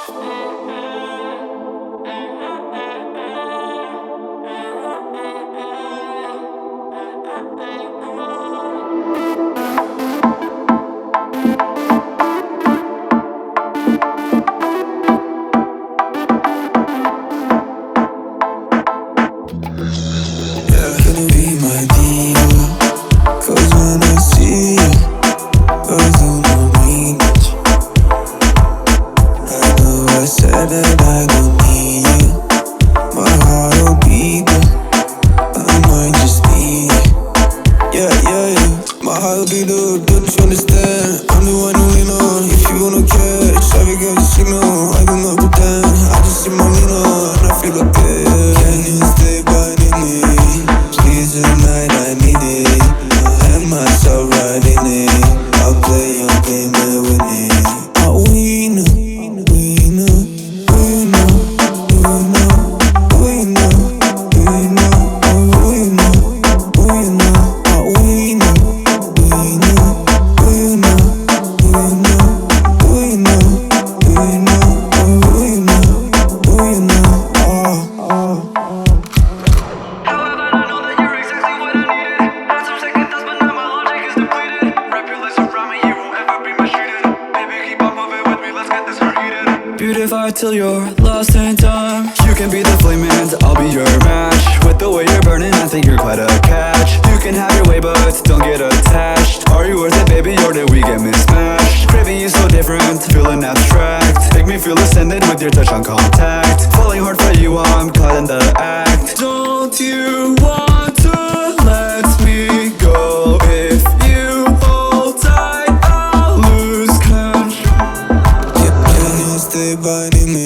Can you be my diva? 'Cause when I see you, goes through my mind. I know I said that I don't need you. My heart will beat, but I might just need it. Yeah, yeah, yeah. My heart will beat up, don't you understand? I'm the one who lean on. If you wanna catch, I will get the signal. I do not pretend. I just see my lean on, and I feel okay. Can you stay by me? Please tonight, I need it. I have myself right in it. I'll play your game and win it. Oh, we know, we know, we know, we know, we know, we know, we know, we know, oh, we know, we know, we know, we know, we know, we know, we know, we know, oh. However, I know that you're exactly what I needed. Had some second thoughts, but now my logic is depleted. Wrap your legs around me, you won't ever be mistreated. Baby, keep on moving with me, let's get this heated. Beautify till you're lost in time. You can be the flame and I'll be your match. With the way you're burning, I think you're quite a catch. You can have your way, but don't get attached. Are you worth it, baby, or did we get mismatched? Craving you so different, feeling abstract. Make me feel ascended with your touch on contact. Falling hard for you, I'm caught in the act. Don't you want to let me go? If you hold tight, I'll lose control. Can you stay by me?